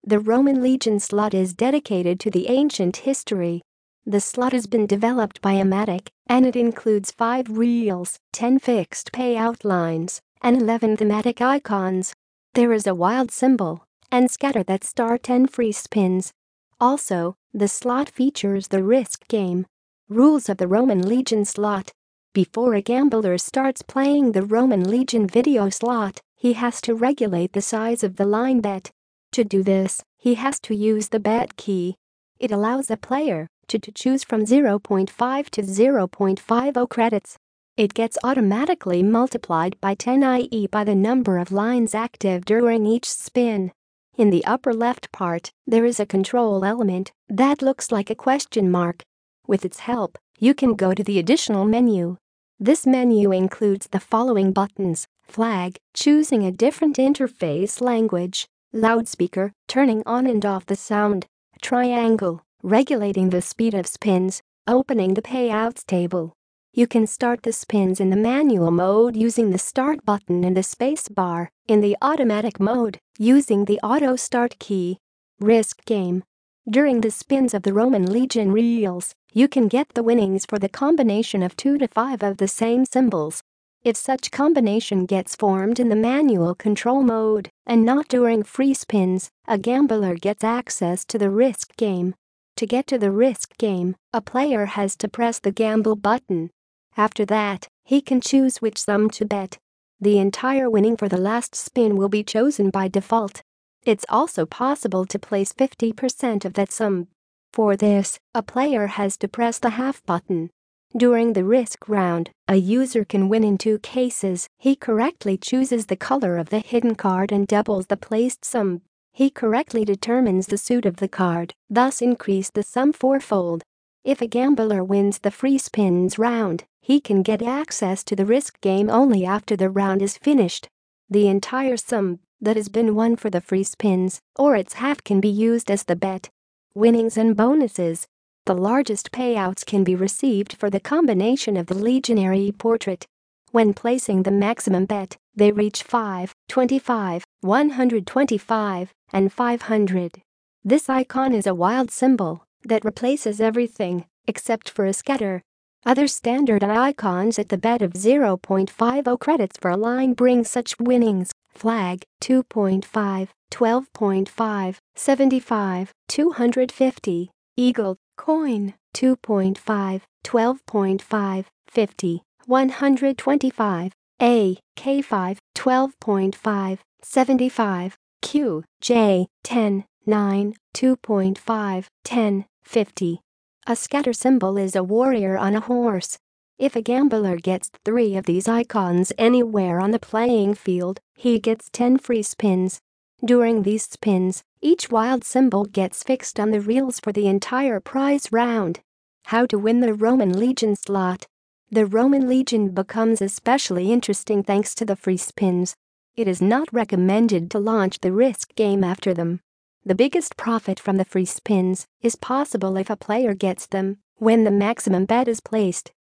The Roman Legion slot is dedicated to the ancient history. The slot has been developed by Amatic, and it includes 5 reels, 10 fixed payout lines, and 11 thematic icons. There is a wild symbol and scatter that start 10 free spins. Also, the slot features the risk game. Rules of the Roman Legion slot. Before a gambler starts playing the Roman Legion video slot, he has to regulate the size of the line bet. To do this, he has to use the bet key. It allows a player to choose from 0.5 to 0.50 credits. It gets automatically multiplied by 10, i.e. by the number of lines active during each spin. In the upper left part, there is a control element that looks like a question mark. With its help, you can go to the additional menu. This menu includes the following buttons: flag, choosing a different interface language; loudspeaker, turning on and off the sound; triangle, regulating the speed of spins; opening the payouts table. You can start the spins in the manual mode using the start button and the space bar, in the automatic mode, using the auto start key. Risk game. During the spins of the Roman Legion reels, you can get the winnings for the combination of 2 to 5 of the same symbols. If such combination gets formed in the manual control mode and not during free spins, a gambler gets access to the risk game. To get to the risk game, a player has to press the gamble button. After that, he can choose which sum to bet. The entire winning for the last spin will be chosen by default. It's also possible to place 50% of that sum. For this, a player has to press the half button. During the risk round, a user can win in 2 cases. He correctly chooses the color of the hidden card and doubles the placed sum. He correctly determines the suit of the card, thus increase the sum 4-fold. If a gambler wins the free spins round, he can get access to the risk game only after the round is finished. The entire sum that has been won for the free spins, or its half, can be used as the bet. Winnings and bonuses. The largest payouts can be received for the combination of the Legionary portrait. When placing the maximum bet, they reach 5, 25, 125, and 500. This icon is a wild symbol that replaces everything except for a scatter. Other standard icons at the bet of 0.50 credits for a line bring such winnings: flag, 2.5, 12.5, 75, 250, eagle, coin, 2.5, 12.5, 50, 125, A, K5, 12.5, 75, Q, J, 10, 9, 2.5, 10, 50. A scatter symbol is a warrior on a horse. If a gambler gets 3 of these icons anywhere on the playing field, he gets 10 free spins. During these spins, each wild symbol gets fixed on the reels for the entire prize round. How to win the Roman Legion slot. The Roman Legion becomes especially interesting thanks to the free spins. It is not recommended to launch the risk game after them. The biggest profit from the free spins is possible if a player gets them when the maximum bet is placed.